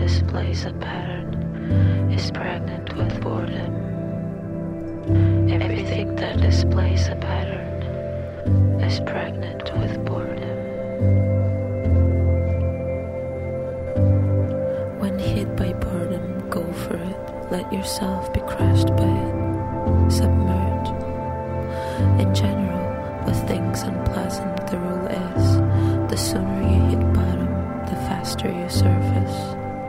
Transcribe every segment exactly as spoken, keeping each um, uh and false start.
displays a pattern is pregnant with boredom. Everything that displays a pattern is pregnant with boredom. When hit by boredom, go for it. Let yourself be crushed by it. Submerge. In general, with things unpleasant, the rule is, the sooner you hit bottom, the faster you surface.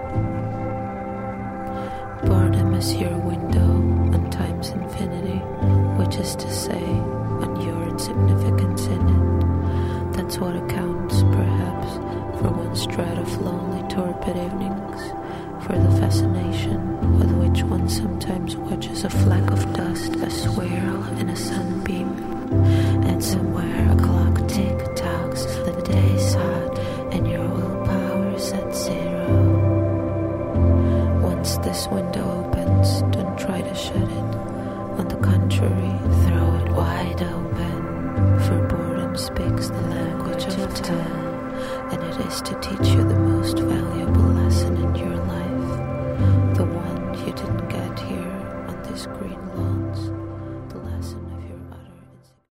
Boredom is your window on time's infinity, which is to say, on your insignificance in it. That's what accounts, perhaps, for one's dread of lonely, torpid evenings, for the fascination with which one sometimes watches a fleck of dust, a swirl in a sunbeam, and somewhere a clock tick-tocks, the day's hot, and your willpower's at zero. Once this window opens, don't try to shut it. On the contrary, throw it wide open, for boredom speaks the language of time, and it is to teach